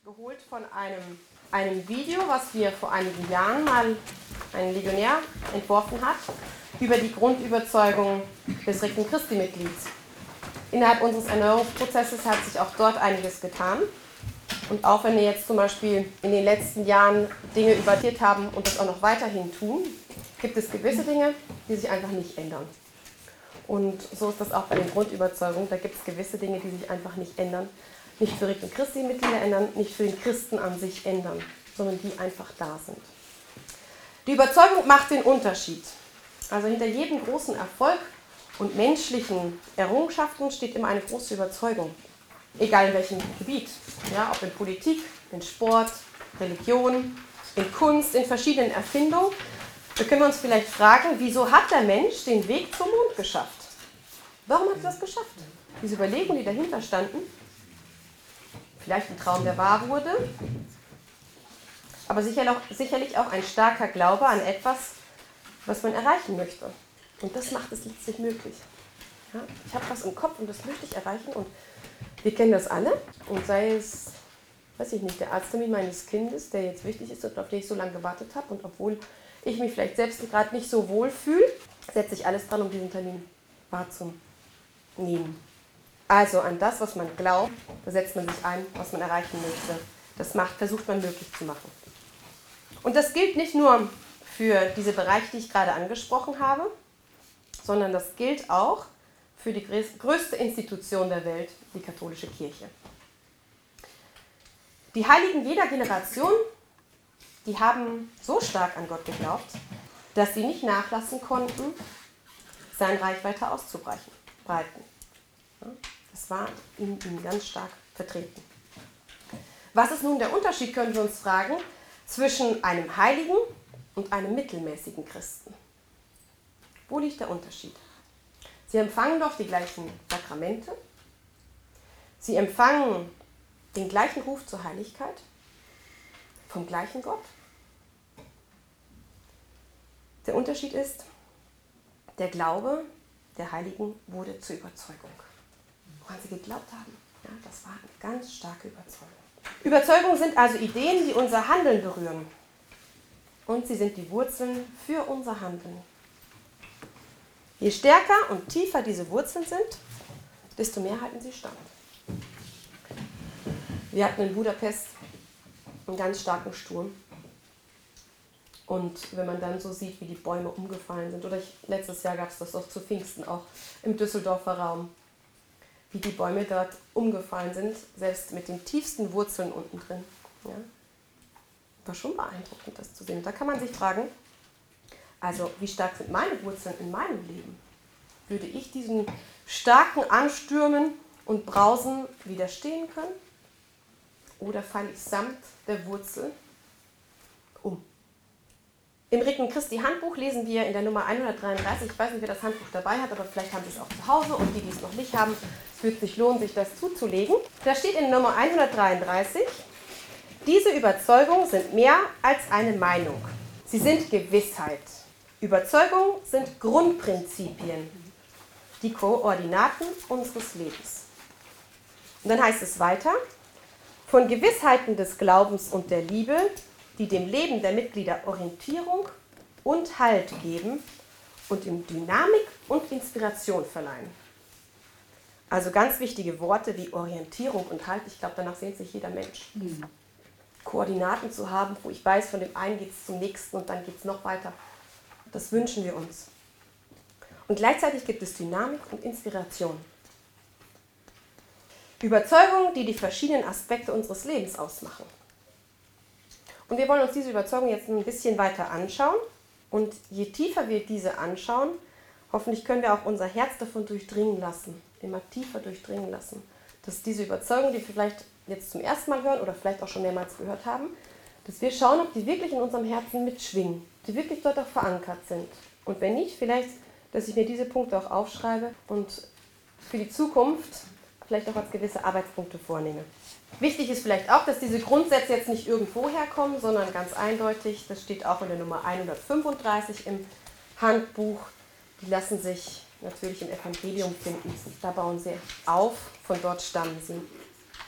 geholt von einem Video, was wir vor einigen Jahren mal ein Legionär entworfen hat, über die Grundüberzeugung des Requiem Christi-Mitglieds. Innerhalb unseres Erneuerungsprozesses hat sich auch dort einiges getan. Und auch wenn wir jetzt zum Beispiel in den letzten Jahren Dinge übertiert haben und das auch noch weiterhin tun, gibt es gewisse Dinge, die sich einfach nicht ändern. Und so ist das auch bei den Grundüberzeugungen. Da gibt es gewisse Dinge, die sich einfach nicht ändern. Nicht für Requiem Christi-Mitglieder ändern, nicht für den Christen an sich ändern, sondern die einfach da sind. Die Überzeugung macht den Unterschied. Also hinter jedem großen Erfolg und menschlichen Errungenschaften steht immer eine große Überzeugung. Egal in welchem Gebiet. Ja, ob in Politik, in Sport, Religion, in Kunst, in verschiedenen Erfindungen. Da können wir uns vielleicht fragen, wieso hat der Mensch den Weg zum Mond geschafft? Warum hat er das geschafft? Diese Überlegungen, die dahinter standen, vielleicht ein Traum, der wahr wurde, aber sicherlich auch ein starker Glaube an etwas, was man erreichen möchte. Und das macht es letztlich möglich. Ja, ich habe was im Kopf und das möchte ich erreichen und wir kennen das alle. Und sei es, weiß ich nicht, der Arzttermin meines Kindes, der jetzt wichtig ist und auf den ich so lange gewartet habe und obwohl ich mich vielleicht selbst gerade nicht so wohl fühle, setze ich alles dran, um diesen Termin wahrzunehmen. Also an das, was man glaubt, da setzt man sich ein, was man erreichen möchte. Das versucht man möglich zu machen. Und das gilt nicht nur für diese Bereiche, die ich gerade angesprochen habe, sondern das gilt auch für die größte Institution der Welt, die katholische Kirche. Die Heiligen jeder Generation, die haben so stark an Gott geglaubt, dass sie nicht nachlassen konnten, sein Reich weiter auszubreiten. Das war in ihnen ganz stark vertreten. Was ist nun der Unterschied, können wir uns fragen, zwischen einem Heiligen und einem mittelmäßigen Christen? Wo liegt der Unterschied? Sie empfangen doch die gleichen Sakramente. Sie empfangen den gleichen Ruf zur Heiligkeit vom gleichen Gott. Der Unterschied ist, der Glaube der Heiligen wurde zur Überzeugung. Woran sie geglaubt haben, ja, das war eine ganz starke Überzeugung. Überzeugungen sind also Ideen, die unser Handeln berühren. Und sie sind die Wurzeln für unser Handeln. Je stärker und tiefer diese Wurzeln sind, desto mehr halten sie stand. Wir hatten in Budapest einen ganz starken Sturm. Und wenn man dann so sieht, wie die Bäume umgefallen sind, oder letztes Jahr gab es das auch zu Pfingsten, auch im Düsseldorfer Raum, wie die Bäume dort umgefallen sind, selbst mit den tiefsten Wurzeln unten drin. Ja. War schon beeindruckend, das zu sehen. Da kann man sich fragen, also wie stark sind meine Wurzeln in meinem Leben? Würde ich diesen starken Anstürmen und Brausen widerstehen können? Oder falle ich samt der Wurzel um? Im Requiem Christi Handbuch lesen wir in der Nummer 133, ich weiß nicht, wer das Handbuch dabei hat, aber vielleicht haben Sie es auch zu Hause und die es noch nicht haben, es wird sich lohnen, sich das zuzulegen. Da steht in Nummer 133, diese Überzeugungen sind mehr als eine Meinung. Sie sind Gewissheit. Überzeugungen sind Grundprinzipien, die Koordinaten unseres Lebens. Und dann heißt es weiter, von Gewissheiten des Glaubens und der Liebe, die dem Leben der Mitglieder Orientierung und Halt geben und ihm Dynamik und Inspiration verleihen. Also ganz wichtige Worte wie Orientierung und Halt, ich glaube, danach sehnt sich jeder Mensch. Koordinaten zu haben, wo ich weiß, von dem einen geht es zum nächsten und dann geht es noch weiter. Das wünschen wir uns. Und gleichzeitig gibt es Dynamik und Inspiration. Überzeugungen, die die verschiedenen Aspekte unseres Lebens ausmachen. Und wir wollen uns diese Überzeugung jetzt ein bisschen weiter anschauen. Und je tiefer wir diese anschauen, hoffentlich können wir auch unser Herz davon durchdringen lassen, immer tiefer durchdringen lassen, dass diese Überzeugung, die wir vielleicht jetzt zum ersten Mal hören oder vielleicht auch schon mehrmals gehört haben, dass wir schauen, ob die wirklich in unserem Herzen mitschwingen, die wirklich dort auch verankert sind. Und wenn nicht, vielleicht, dass ich mir diese Punkte auch aufschreibe und für die Zukunft vielleicht auch als gewisse Arbeitspunkte vornehme. Wichtig ist vielleicht auch, dass diese Grundsätze jetzt nicht irgendwo herkommen, sondern ganz eindeutig, das steht auch in der Nummer 135 im Handbuch, die lassen sich natürlich im Evangelium finden. Da bauen sie auf, von dort stammen sie.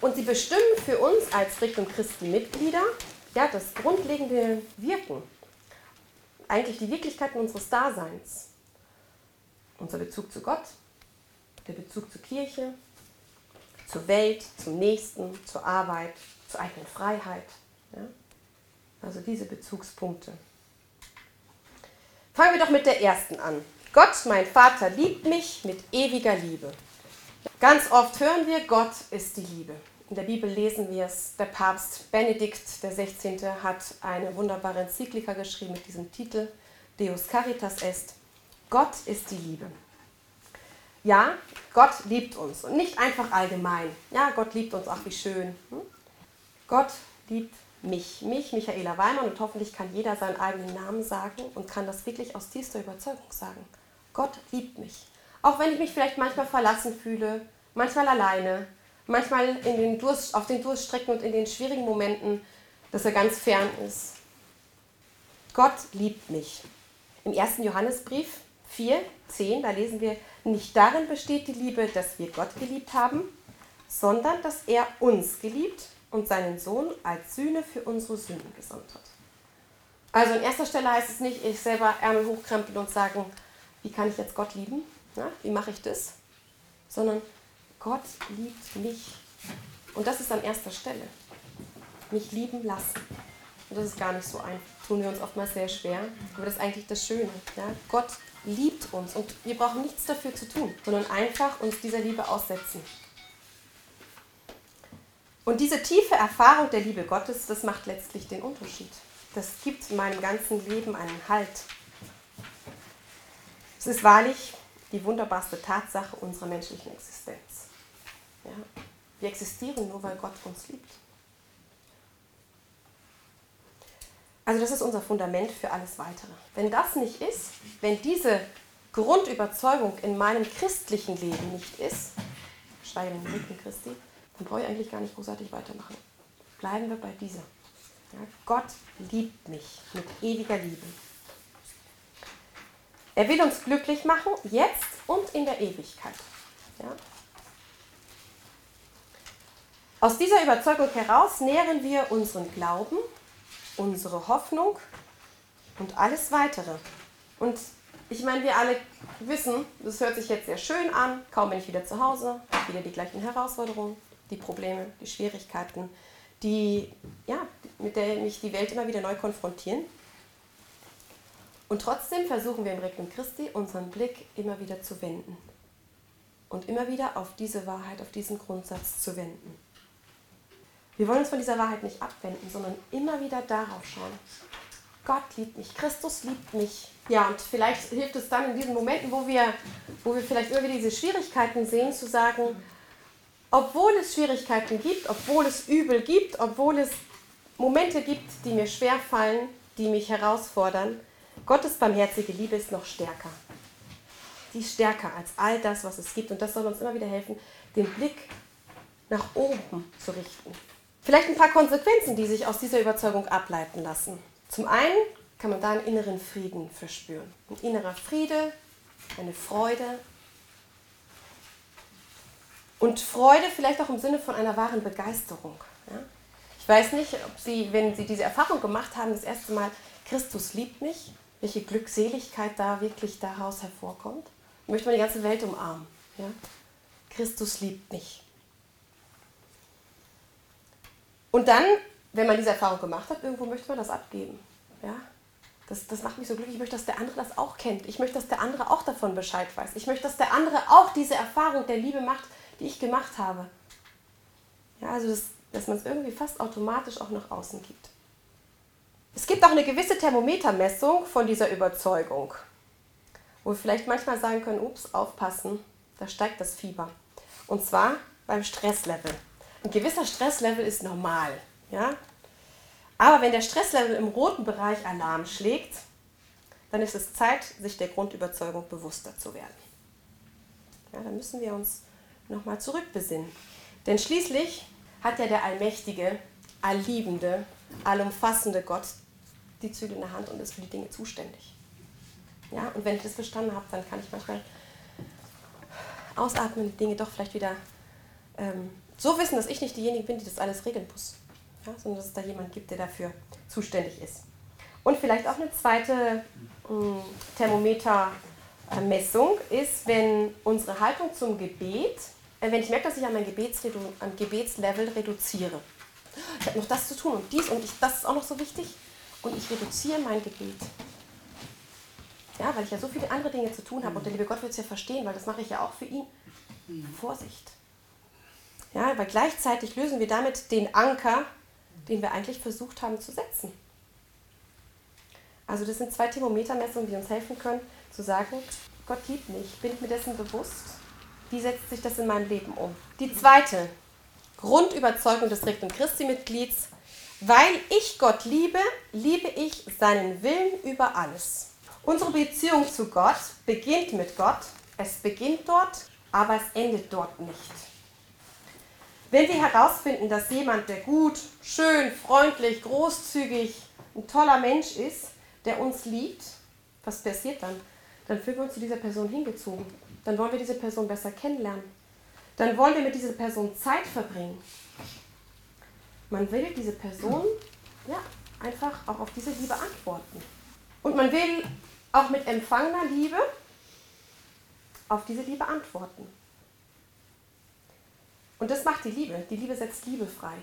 Und sie bestimmen für uns als Richtung Christi-Mitglieder ja, das grundlegende Wirken, eigentlich die Wirklichkeiten unseres Daseins. Unser Bezug zu Gott, der Bezug zur Kirche, zur Welt, zum Nächsten, zur Arbeit, zur eigenen Freiheit. Ja? Also diese Bezugspunkte. Fangen wir doch mit der ersten an. Gott, mein Vater, liebt mich mit ewiger Liebe. Ganz oft hören wir, Gott ist die Liebe. In der Bibel lesen wir es, der Papst Benedikt XVI. Hat eine wunderbare Enzyklika geschrieben mit diesem Titel, Deus Caritas Est, Gott ist die Liebe. Ja, Gott liebt uns und nicht einfach allgemein. Ja, Gott liebt uns, ach wie schön. Gott liebt mich, Michaela Weimann, und hoffentlich kann jeder seinen eigenen Namen sagen und kann das wirklich aus tiefster Überzeugung sagen. Gott liebt mich. Auch wenn ich mich vielleicht manchmal verlassen fühle, manchmal alleine, manchmal auf den Durststrecken und in den schwierigen Momenten, dass er ganz fern ist. Gott liebt mich. Im 1. Johannesbrief 4,10, da lesen wir, nicht darin besteht die Liebe, dass wir Gott geliebt haben, sondern dass er uns geliebt und seinen Sohn als Sühne für unsere Sünden gesandt hat. Also an erster Stelle heißt es nicht, ich selber Ärmel hochkrempeln und sagen, wie kann ich jetzt Gott lieben? Na, wie mache ich das? Sondern Gott liebt mich. Und das ist an erster Stelle. Mich lieben lassen. Und das ist gar nicht so einfach. Tun wir uns oftmals sehr schwer. Aber das ist eigentlich das Schöne. Ja? Gott liebt uns und wir brauchen nichts dafür zu tun, sondern einfach uns dieser Liebe aussetzen. Und diese tiefe Erfahrung der Liebe Gottes, das macht letztlich den Unterschied. Das gibt meinem ganzen Leben einen Halt. Es ist wahrlich die wunderbarste Tatsache unserer menschlichen Existenz. Ja? Wir existieren nur, weil Gott uns liebt. Also das ist unser Fundament für alles Weitere. Wenn das nicht ist, wenn diese Grundüberzeugung in meinem christlichen Leben nicht ist, schweige denn Rücken Christi, dann brauche ich eigentlich gar nicht großartig weitermachen. Bleiben wir bei dieser. Ja, Gott liebt mich mit ewiger Liebe. Er will uns glücklich machen, jetzt und in der Ewigkeit. Ja? Aus dieser Überzeugung heraus nähren wir unseren Glauben, unsere Hoffnung und alles Weitere. Und ich meine, wir alle wissen, das hört sich jetzt sehr schön an, kaum bin ich wieder zu Hause, wieder die gleichen Herausforderungen, die Probleme, die Schwierigkeiten, mit der mich die Welt immer wieder neu konfrontieren. Und trotzdem versuchen wir im Regnum Christi unseren Blick immer wieder zu wenden und immer wieder auf diese Wahrheit, auf diesen Grundsatz zu wenden. Wir wollen uns von dieser Wahrheit nicht abwenden, sondern immer wieder darauf schauen. Gott liebt mich, Christus liebt mich. Ja, und vielleicht hilft es dann in diesen Momenten, wo wir vielleicht immer wieder diese Schwierigkeiten sehen, zu sagen, obwohl es Schwierigkeiten gibt, obwohl es Übel gibt, obwohl es Momente gibt, die mir schwerfallen, die mich herausfordern, Gottes barmherzige Liebe ist noch stärker. Die ist stärker als all das, was es gibt. Und das soll uns immer wieder helfen, den Blick nach oben zu richten. Vielleicht ein paar Konsequenzen, die sich aus dieser Überzeugung ableiten lassen. Zum einen kann man da einen inneren Frieden verspüren. Ein innerer Friede, eine Freude. Und Freude vielleicht auch im Sinne von einer wahren Begeisterung. Ja? Ich weiß nicht, ob Sie, wenn Sie diese Erfahrung gemacht haben, das erste Mal, Christus liebt mich, welche Glückseligkeit da wirklich daraus hervorkommt. Ich möchte mal die ganze Welt umarmen. Ja? Christus liebt mich. Und dann, wenn man diese Erfahrung gemacht hat, irgendwo möchte man das abgeben. Ja? Das macht mich so glücklich. Ich möchte, dass der andere das auch kennt. Ich möchte, dass der andere auch davon Bescheid weiß. Ich möchte, dass der andere auch diese Erfahrung der Liebe macht, die ich gemacht habe. Ja, also dass man es irgendwie fast automatisch auch nach außen gibt. Es gibt auch eine gewisse Thermometermessung von dieser Überzeugung, wo wir vielleicht manchmal sagen können, ups, aufpassen, da steigt das Fieber. Und zwar beim Stresslevel. Ein gewisser Stresslevel ist normal, ja? Aber wenn der Stresslevel im roten Bereich Alarm schlägt, dann ist es Zeit, sich der Grundüberzeugung bewusster zu werden. Ja, dann müssen wir uns nochmal zurückbesinnen. Denn schließlich hat ja der allmächtige, allliebende, allumfassende Gott die Zügel in der Hand und ist für die Dinge zuständig. Ja, und wenn ich das verstanden habe, dann kann ich manchmal ausatmen, die Dinge doch vielleicht wieder So wissen, dass ich nicht diejenige bin, die das alles regeln muss, ja, sondern dass es da jemand gibt, der dafür zuständig ist. Und vielleicht auch eine zweite Thermometermessung ist, wenn unsere Haltung zum Gebet, wenn ich merke, dass ich an mein Gebetslevel reduziere. Ich habe noch das zu tun und dies und das ist auch noch so wichtig und ich reduziere mein Gebet. Ja, weil ich ja so viele andere Dinge zu tun habe und der liebe Gott wird es ja verstehen, weil das mache ich ja auch für ihn. Vorsicht. Ja, weil gleichzeitig lösen wir damit den Anker, den wir eigentlich versucht haben zu setzen. Also das sind 2 Thermometermessungen, die uns helfen können, zu sagen, Gott liebt mich, bin ich mir dessen bewusst? Wie setzt sich das in meinem Leben um? Die zweite Grundüberzeugung des Regnum Christi-Mitglieds: Weil ich Gott liebe, liebe ich seinen Willen über alles. Unsere Beziehung zu Gott beginnt mit Gott, es beginnt dort, aber es endet dort nicht. Wenn wir herausfinden, dass jemand, der gut, schön, freundlich, großzügig, ein toller Mensch ist, der uns liebt, was passiert dann? Dann fühlen wir uns zu dieser Person hingezogen. Dann wollen wir diese Person besser kennenlernen. Dann wollen wir mit dieser Person Zeit verbringen. Man will diese Person einfach auch auf diese Liebe antworten. Und man will auch mit empfangener Liebe auf diese Liebe antworten. Und das macht die Liebe. Die Liebe setzt Liebe frei.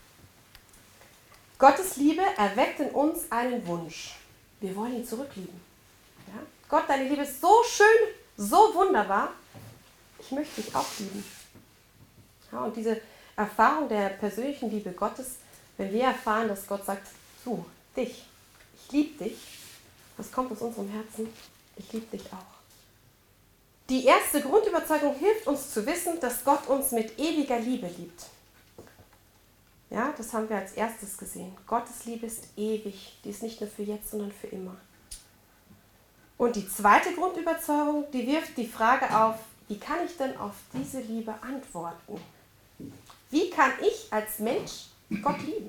Gottes Liebe erweckt in uns einen Wunsch. Wir wollen ihn zurücklieben. Ja? Gott, deine Liebe ist so schön, so wunderbar. Ich möchte dich auch lieben. Ja, und diese Erfahrung der persönlichen Liebe Gottes, wenn wir erfahren, dass Gott sagt, du, dich, ich liebe dich, was kommt aus unserem Herzen? Ich liebe dich auch. Die erste Grundüberzeugung hilft uns zu wissen, dass Gott uns mit ewiger Liebe liebt. Ja, das haben wir als erstes gesehen. Gottes Liebe ist ewig. Die ist nicht nur für jetzt, sondern für immer. Und die zweite Grundüberzeugung, die wirft die Frage auf, wie kann ich denn auf diese Liebe antworten? Wie kann ich als Mensch Gott lieben?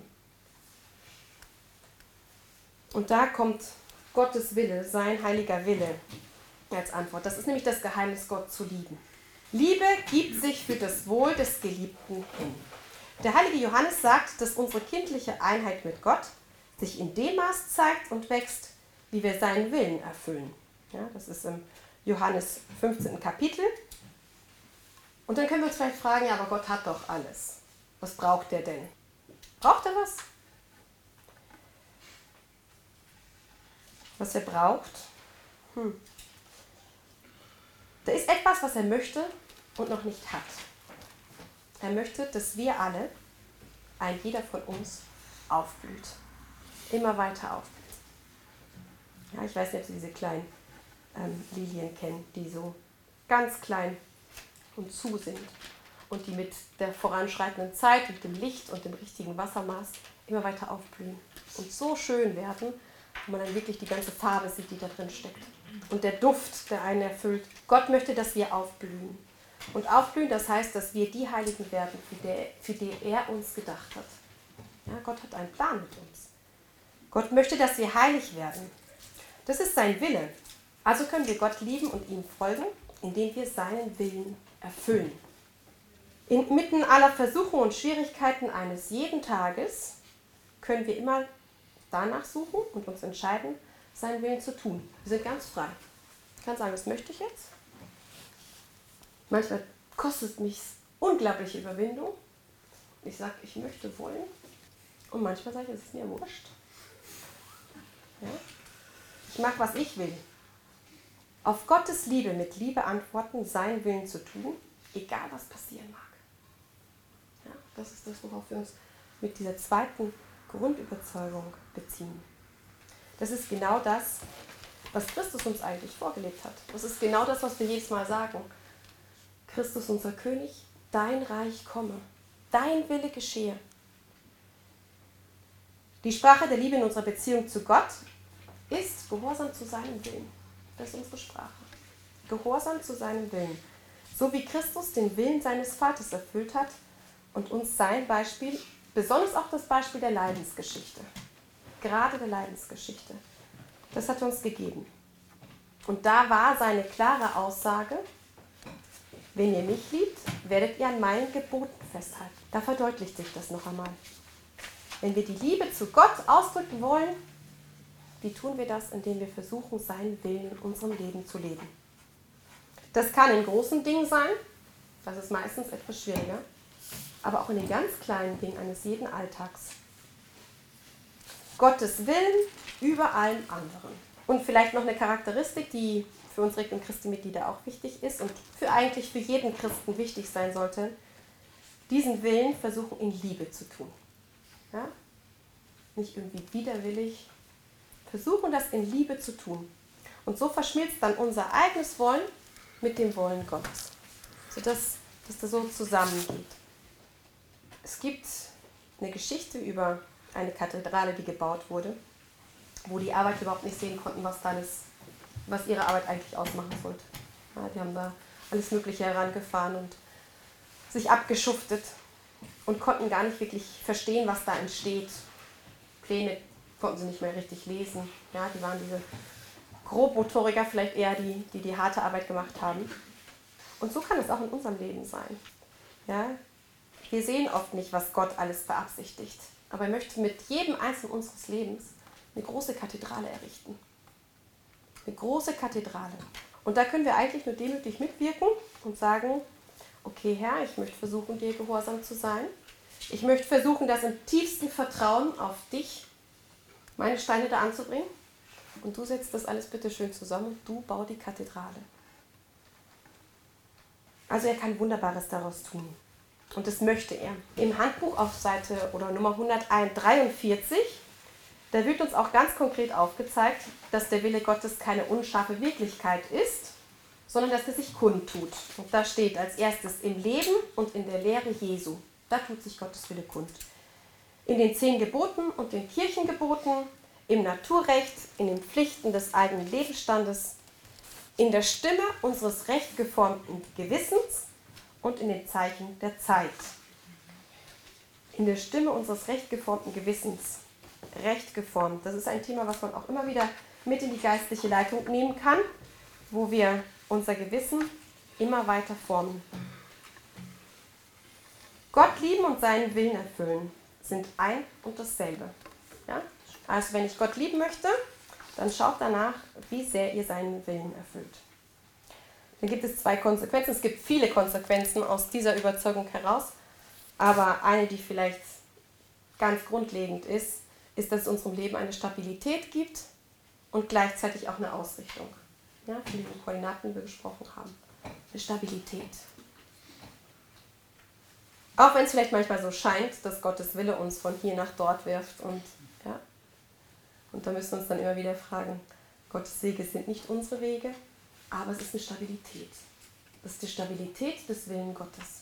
Und da kommt Gottes Wille, sein heiliger Wille als Antwort. Das ist nämlich das Geheimnis, Gott zu lieben. Liebe gibt sich für das Wohl des Geliebten hin. Der heilige Johannes sagt, dass unsere kindliche Einheit mit Gott sich in dem Maß zeigt und wächst, wie wir seinen Willen erfüllen. Ja, das ist im Johannes 15. Kapitel. Und dann können wir uns vielleicht fragen, ja, aber Gott hat doch alles. Was braucht er denn? Braucht er was? Was er braucht? Da ist etwas, was er möchte und noch nicht hat. Er möchte, dass wir alle, ein jeder von uns, aufblüht. Immer weiter aufblüht. Ja, ich weiß nicht, ob Sie diese kleinen Lilien kennen, die so ganz klein und zu sind und die mit der voranschreitenden Zeit, mit dem Licht und dem richtigen Wassermaß immer weiter aufblühen und so schön werden, wo man dann wirklich die ganze Farbe sieht, die da drin steckt. Und der Duft, der einen erfüllt. Gott möchte, dass wir aufblühen. Und aufblühen, das heißt, dass wir die Heiligen werden, für die er uns gedacht hat. Ja, Gott hat einen Plan mit uns. Gott möchte, dass wir heilig werden. Das ist sein Wille. Also können wir Gott lieben und ihm folgen, indem wir seinen Willen erfüllen. Inmitten aller Versuchungen und Schwierigkeiten eines jeden Tages können wir immer danach suchen und uns entscheiden, seinen Willen zu tun. Wir sind ganz frei. Ich kann sagen, das möchte ich jetzt. Manchmal kostet es mich unglaubliche Überwindung. Ich sage, ich möchte wollen. Und manchmal sage ich, es ist mir wurscht. Ja? Ich mache, was ich will. Auf Gottes Liebe mit Liebe antworten, seinen Willen zu tun, egal was passieren mag. Ja? Das ist das, worauf wir uns mit dieser zweiten Grundüberzeugung beziehen. Das ist genau das, was Christus uns eigentlich vorgelebt hat. Das ist genau das, was wir jedes Mal sagen. Christus, unser König, dein Reich komme, dein Wille geschehe. Die Sprache der Liebe in unserer Beziehung zu Gott ist Gehorsam zu seinem Willen. Das ist unsere Sprache. Gehorsam zu seinem Willen. So wie Christus den Willen seines Vaters erfüllt hat und uns sein Beispiel, besonders auch das Beispiel der Leidensgeschichte, gerade der Leidensgeschichte, das hat er uns gegeben. Und da war seine klare Aussage, wenn ihr mich liebt, werdet ihr an meinen Geboten festhalten. Da verdeutlicht sich das noch einmal. Wenn wir die Liebe zu Gott ausdrücken wollen, wie tun wir das? Indem wir versuchen, seinen Willen in unserem Leben zu leben. Das kann in großen Dingen sein, das ist meistens etwas schwieriger, aber auch in den ganz kleinen Dingen eines jeden Alltags. Gottes Willen über allen anderen. Und vielleicht noch eine Charakteristik, die für uns Regnum Christi-Mitglieder auch wichtig ist und eigentlich für jeden Christen wichtig sein sollte, diesen Willen versuchen in Liebe zu tun. Ja? Nicht irgendwie widerwillig, versuchen das in Liebe zu tun. Und so verschmilzt dann unser eigenes Wollen mit dem Wollen Gottes, sodass das so zusammengeht. Es gibt eine Geschichte über eine Kathedrale, die gebaut wurde, wo die Arbeit überhaupt nicht sehen konnten, was ihre Arbeit eigentlich ausmachen sollte. Ja, die haben da alles Mögliche herangefahren und sich abgeschuftet und konnten gar nicht wirklich verstehen, was da entsteht. Pläne konnten sie nicht mehr richtig lesen. Ja, die waren diese Grobmotoriker, vielleicht eher die harte Arbeit gemacht haben. Und so kann es auch in unserem Leben sein. Ja, wir sehen oft nicht, was Gott alles beabsichtigt. Aber er möchte mit jedem Einzelnen unseres Lebens eine große Kathedrale errichten. Eine große Kathedrale. Und da können wir eigentlich nur demütig mitwirken und sagen, okay Herr, ich möchte versuchen, dir gehorsam zu sein. Ich möchte versuchen, das im tiefsten Vertrauen auf dich, meine Steine da anzubringen. Und du setzt das alles bitte schön zusammen und du bau die Kathedrale. Also er kann Wunderbares daraus tun. Und das möchte er. Im Handbuch auf Seite oder Nummer 143, da wird uns auch ganz konkret aufgezeigt, dass der Wille Gottes keine unscharfe Wirklichkeit ist, sondern dass er sich kundtut. Und da steht als erstes im Leben und in der Lehre Jesu. Da tut sich Gottes Wille kund. In den 10 Geboten und den Kirchengeboten, im Naturrecht, in den Pflichten des eigenen Lebensstandes, in der Stimme unseres recht geformten Gewissens und in den Zeichen der Zeit. In der Stimme unseres recht geformten Gewissens. Recht geformt. Das ist ein Thema, was man auch immer wieder mit in die geistliche Leitung nehmen kann, wo wir unser Gewissen immer weiter formen. Gott lieben und seinen Willen erfüllen sind ein und dasselbe. Ja? Also wenn ich Gott lieben möchte, dann schaut danach, wie sehr ihr seinen Willen erfüllt. Dann gibt es 2 Konsequenzen. Es gibt viele Konsequenzen aus dieser Überzeugung heraus, aber eine, die vielleicht ganz grundlegend ist, dass es unserem Leben eine Stabilität gibt und gleichzeitig auch eine Ausrichtung. Ja, von den Koordinaten, die wir gesprochen haben. Eine Stabilität. Auch wenn es vielleicht manchmal so scheint, dass Gottes Wille uns von hier nach dort wirft. Und da müssen wir uns dann immer wieder fragen, Gottes Wege sind nicht unsere Wege, aber es ist eine Stabilität. Das ist die Stabilität des Willens Gottes.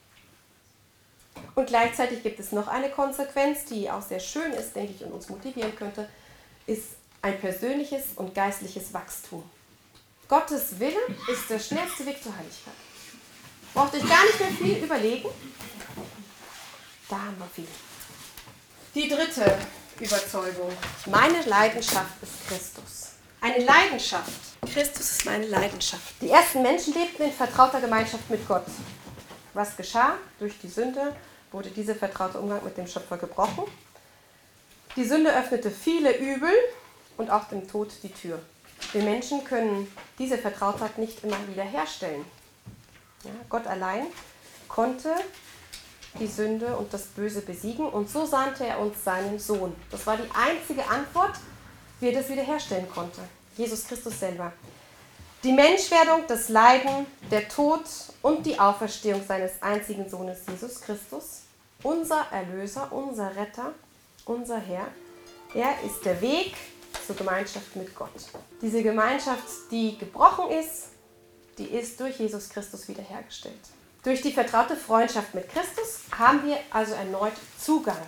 Und gleichzeitig gibt es noch eine Konsequenz, die auch sehr schön ist, denke ich, und uns motivieren könnte, ist ein persönliches und geistliches Wachstum. Gottes Wille ist der schnellste Weg zur Heiligkeit. Braucht euch gar nicht mehr viel überlegen. Da haben wir viel. Die 3. Überzeugung. Meine Leidenschaft ist Christus. Eine Leidenschaft. Christus ist meine Leidenschaft. Die ersten Menschen lebten in vertrauter Gemeinschaft mit Gott. Was geschah? Durch die Sünde wurde dieser vertraute Umgang mit dem Schöpfer gebrochen. Die Sünde öffnete viele Übel und auch dem Tod die Tür. Wir Menschen können diese Vertrautheit nicht immer wieder herstellen. Ja, Gott allein konnte die Sünde und das Böse besiegen und so sandte er uns seinen Sohn. Das war die einzige Antwort, wie er das wiederherstellen konnte. Jesus Christus selber. Die Menschwerdung, das Leiden, der Tod und die Auferstehung seines einzigen Sohnes Jesus Christus, unser Erlöser, unser Retter, unser Herr. Er ist der Weg zur Gemeinschaft mit Gott. Diese Gemeinschaft, die gebrochen ist, die ist durch Jesus Christus wiederhergestellt. Durch die vertraute Freundschaft mit Christus haben wir also erneut Zugang.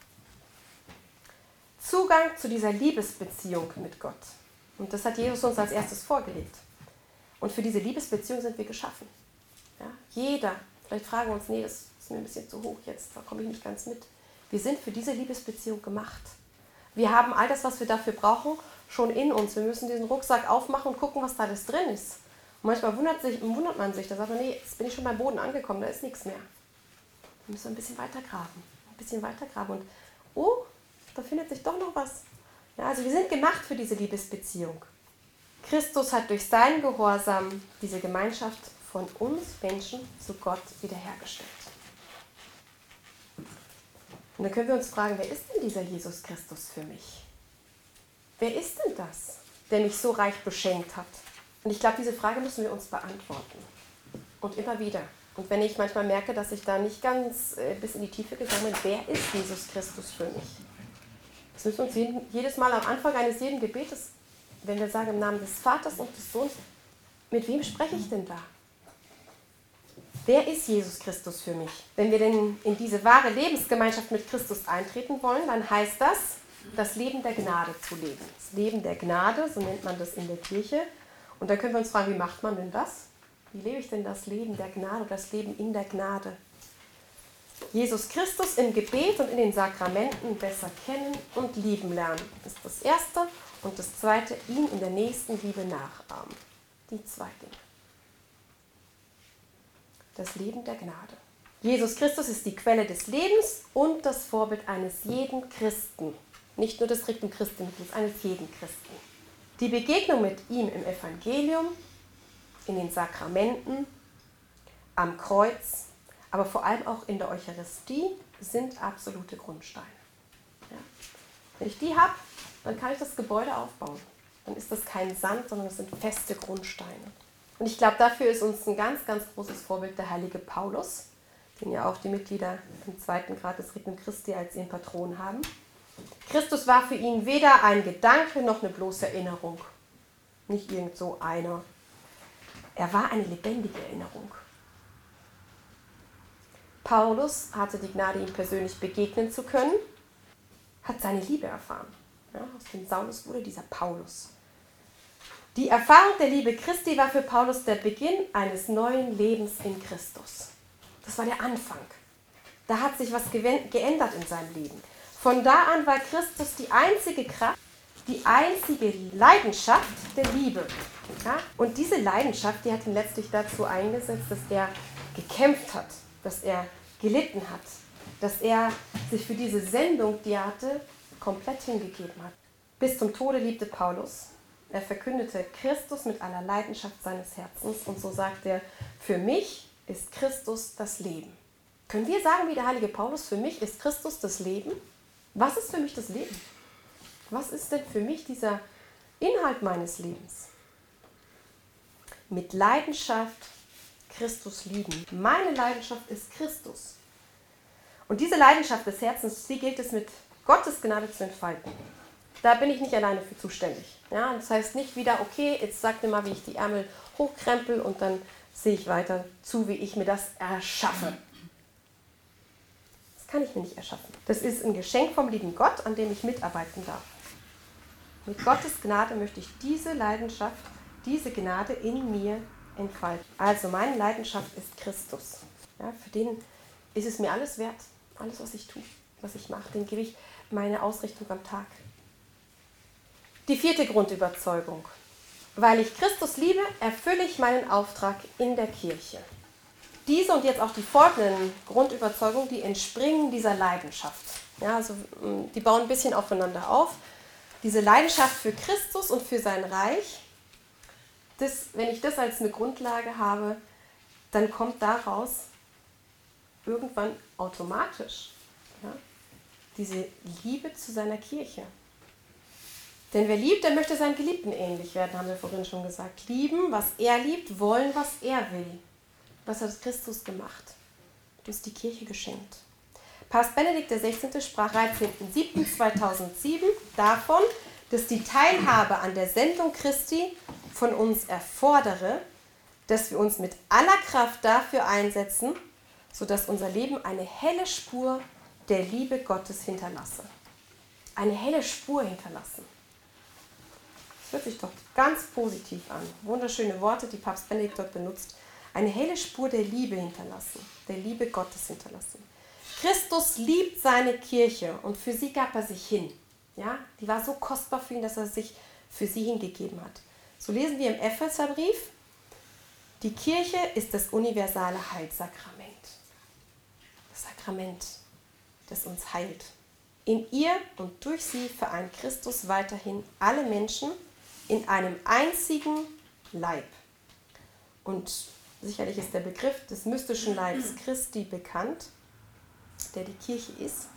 Zugang zu dieser Liebesbeziehung mit Gott. Und das hat Jesus uns als erstes vorgelegt. Und für diese Liebesbeziehung sind wir geschaffen. Ja, jeder, vielleicht fragen wir uns, nee, das ist mir ein bisschen zu hoch jetzt, da komme ich nicht ganz mit. Wir sind für diese Liebesbeziehung gemacht. Wir haben all das, was wir dafür brauchen, schon in uns. Wir müssen diesen Rucksack aufmachen und gucken, was da alles drin ist. Und manchmal wundert man sich, da sagt man, nee, jetzt bin ich schon beim Boden angekommen, da ist nichts mehr. Wir müssen ein bisschen weiter graben. Und oh, da findet sich doch noch was. Ja, also wir sind gemacht für diese Liebesbeziehung. Christus hat durch seinen Gehorsam diese Gemeinschaft von uns Menschen zu Gott wiederhergestellt. Und dann können wir uns fragen, wer ist denn dieser Jesus Christus für mich? Wer ist denn das, der mich so reich beschenkt hat? Und ich glaube, diese Frage müssen wir uns beantworten. Und immer wieder. Und wenn ich manchmal merke, dass ich da nicht ganz bis in die Tiefe gegangen bin, wer ist Jesus Christus für mich? Das müssen wir uns jedes Mal am Anfang eines jeden Gebetes, wenn wir sagen im Namen des Vaters und des Sohnes, mit wem spreche ich denn da? Wer ist Jesus Christus für mich? Wenn wir denn in diese wahre Lebensgemeinschaft mit Christus eintreten wollen, dann heißt das Leben der Gnade zu leben. Das Leben der Gnade, so nennt man das in der Kirche. Und dann können wir uns fragen, wie macht man denn das? Wie lebe ich denn das Leben der Gnade, das Leben in der Gnade? Jesus Christus im Gebet und in den Sakramenten besser kennen und lieben lernen, ist das Erste. Und das Zweite, ihn in der nächsten Liebe nachahmen. Die zwei Dinge. Das Leben der Gnade. Jesus Christus ist die Quelle des Lebens und das Vorbild eines jeden Christen. Nicht nur des Riten Christenmitglieds, eines jeden Christen. Die Begegnung mit ihm im Evangelium, in den Sakramenten, am Kreuz, aber vor allem auch in der Eucharistie sind absolute Grundsteine. Ja. Wenn ich die habe, dann kann ich das Gebäude aufbauen. Dann ist das kein Sand, sondern es sind feste Grundsteine. Und ich glaube, dafür ist uns ein ganz, ganz großes Vorbild der heilige Paulus, den ja auch die Mitglieder im 2. Grad des Ritum Christi als ihren Patron haben. Christus war für ihn weder ein Gedanke noch eine bloße Erinnerung. Nicht irgend so einer. Er war eine lebendige Erinnerung. Paulus hatte die Gnade, ihm persönlich begegnen zu können, hat seine Liebe erfahren. Ja, aus dem Saulus wurde dieser Paulus. Die Erfahrung der Liebe Christi war für Paulus der Beginn eines neuen Lebens in Christus. Das war der Anfang. Da hat sich was geändert in seinem Leben. Von da an war Christus die einzige Kraft, die einzige Leidenschaft der Liebe. Ja? Und diese Leidenschaft, die hat ihn letztlich dazu eingesetzt, dass er gekämpft hat, dass er gelitten hat, dass er sich für diese Sendung, die er hatte, komplett hingegeben hat. Bis zum Tode liebte Paulus. Er verkündete Christus mit aller Leidenschaft seines Herzens und so sagt er, für mich ist Christus das Leben. Können wir sagen wie der heilige Paulus, für mich ist Christus das Leben? Was ist für mich das Leben? Was ist denn für mich dieser Inhalt meines Lebens? Mit Leidenschaft Christus lieben. Meine Leidenschaft ist Christus. Und diese Leidenschaft des Herzens, die gilt es mit Gottes Gnade zu entfalten. Da bin ich nicht alleine für zuständig. Ja, das heißt nicht wieder, okay, jetzt sag mir mal, wie ich die Ärmel hochkrempel und dann sehe ich weiter zu, wie ich mir das erschaffe. Das kann ich mir nicht erschaffen. Das ist ein Geschenk vom lieben Gott, an dem ich mitarbeiten darf. Mit Gottes Gnade möchte ich diese Leidenschaft, diese Gnade in mir entfalten. Also meine Leidenschaft ist Christus. Ja, für den ist es mir alles wert. Alles, was ich tue, was ich mache, den gebe ich meine Ausrichtung am Tag. Die 4. Grundüberzeugung. Weil ich Christus liebe, erfülle ich meinen Auftrag in der Kirche. Diese und jetzt auch die folgenden Grundüberzeugungen, die entspringen dieser Leidenschaft. Ja, also die bauen ein bisschen aufeinander auf. Diese Leidenschaft für Christus und für sein Reich, wenn ich das als eine Grundlage habe, dann kommt daraus irgendwann automatisch diese Liebe zu seiner Kirche. Denn wer liebt, der möchte seinem Geliebten ähnlich werden, haben wir vorhin schon gesagt. Lieben, was er liebt, wollen, was er will. Was hat Christus gemacht? Hat uns die Kirche geschenkt. Papst Benedikt XVI. Sprach 13.07.2007 davon, dass die Teilhabe an der Sendung Christi von uns erfordere, dass wir uns mit aller Kraft dafür einsetzen, sodass unser Leben eine helle Spur der Liebe Gottes hinterlasse. Eine helle Spur hinterlassen. Das hört sich doch ganz positiv an. Wunderschöne Worte, die Papst Benedikt dort benutzt. Eine helle Spur der Liebe hinterlassen, der Liebe Gottes hinterlassen. Christus liebt seine Kirche und für sie gab er sich hin. Ja, die war so kostbar für ihn, dass er sich für sie hingegeben hat. So lesen wir im Epheserbrief, die Kirche ist das universale Heilsakrament. das Sakrament, das uns heilt. In ihr und durch sie vereint Christus weiterhin alle Menschen in einem einzigen Leib. Und sicherlich ist der Begriff des mystischen Leibes Christi bekannt, der die Kirche ist.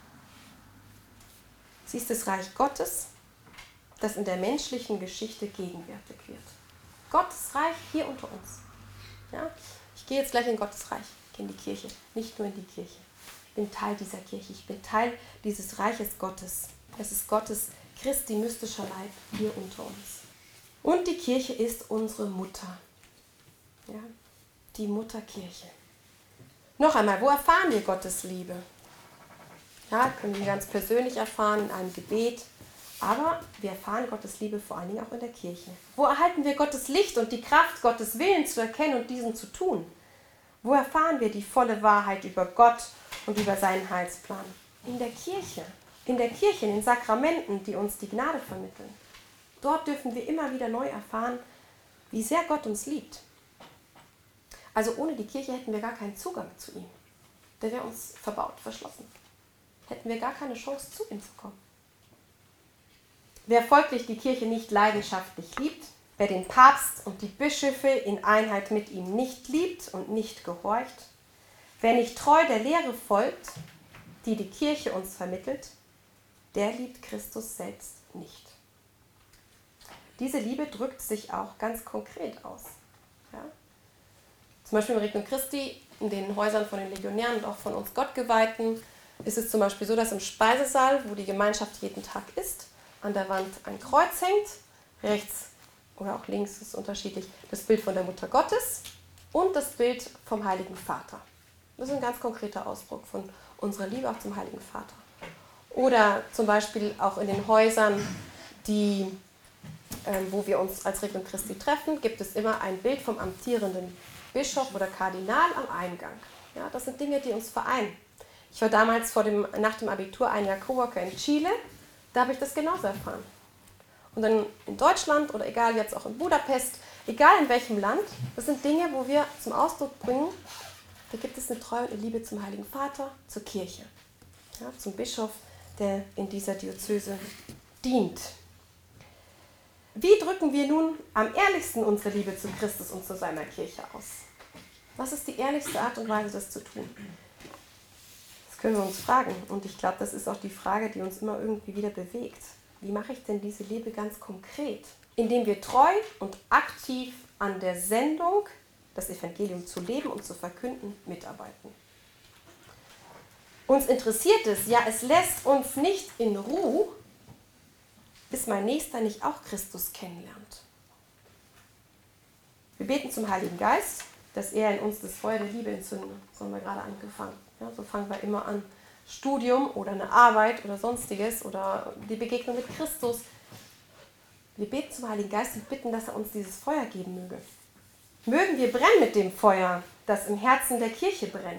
Sie ist das Reich Gottes, das in der menschlichen Geschichte gegenwärtig wird. Gottes Reich hier unter uns. Ja? Ich gehe jetzt gleich in Gottes Reich, ich gehe in die Kirche, nicht nur in die Kirche. Ich bin Teil dieser Kirche, ich bin Teil dieses Reiches Gottes. Es ist Gottes Christi mystischer Leib hier unter uns. Und die Kirche ist unsere Mutter. Ja? Die Mutterkirche. Noch einmal, wo erfahren wir Gottes Liebe? Ja, können wir ganz persönlich erfahren in einem Gebet, aber wir erfahren Gottes Liebe vor allen Dingen auch in der Kirche. Wo erhalten wir Gottes Licht und die Kraft, Gottes Willen zu erkennen und diesen zu tun? Wo erfahren wir die volle Wahrheit über Gott und über seinen Heilsplan? In der Kirche. In der Kirche, in den Sakramenten, die uns die Gnade vermitteln. Dort dürfen wir immer wieder neu erfahren, wie sehr Gott uns liebt. Also ohne die Kirche hätten wir gar keinen Zugang zu ihm. Der wäre uns verbaut, verschlossen. Hätten wir gar keine Chance, zu ihm zu kommen. Wer folglich die Kirche nicht leidenschaftlich liebt, wer den Papst und die Bischöfe in Einheit mit ihm nicht liebt und nicht gehorcht, wer nicht treu der Lehre folgt, die die Kirche uns vermittelt, der liebt Christus selbst nicht. Diese Liebe drückt sich auch ganz konkret aus. Ja? Zum Beispiel im Regnum Christi, in den Häusern von den Legionären und auch von uns Gottgeweihten, ist es zum Beispiel so, dass im Speisesaal, wo die Gemeinschaft jeden Tag isst, an der Wand ein Kreuz hängt, rechts oder auch links ist unterschiedlich, das Bild von der Mutter Gottes und das Bild vom Heiligen Vater. Das ist ein ganz konkreter Ausdruck von unserer Liebe auch zum Heiligen Vater. Oder zum Beispiel auch in den Häusern, wo wir uns als Regnum Christi treffen, gibt es immer ein Bild vom amtierenden Bischof oder Kardinal am Eingang. Ja, das sind Dinge, die uns vereinen. Ich war damals nach dem Abitur ein Jahr Coworker in Chile, da habe ich das genauso erfahren. Und dann in Deutschland oder egal jetzt auch in Budapest, egal in welchem Land, das sind Dinge, wo wir zum Ausdruck bringen, da gibt es eine Treue und eine Liebe zum Heiligen Vater, zur Kirche, ja, zum Bischof, der in dieser Diözese dient. Wie drücken wir nun am ehrlichsten unsere Liebe zu Christus und zu seiner Kirche aus? Was ist die ehrlichste Art und Weise, das zu tun? Das können wir uns fragen. Und ich glaube, das ist auch die Frage, die uns immer irgendwie wieder bewegt. Wie mache ich denn diese Liebe ganz konkret? Indem wir treu und aktiv an der Sendung, das Evangelium zu leben und zu verkünden, mitarbeiten. Uns interessiert es, ja, es lässt uns nicht in Ruhe, bis mein Nächster nicht auch Christus kennenlernt. Wir beten zum Heiligen Geist, dass er in uns das Feuer der Liebe entzündet. So haben wir gerade angefangen. Ja, so fangen wir immer an. Studium oder eine Arbeit oder sonstiges oder die Begegnung mit Christus. Wir beten zum Heiligen Geist und bitten, dass er uns dieses Feuer geben möge. Mögen wir brennen mit dem Feuer, das im Herzen der Kirche brennt.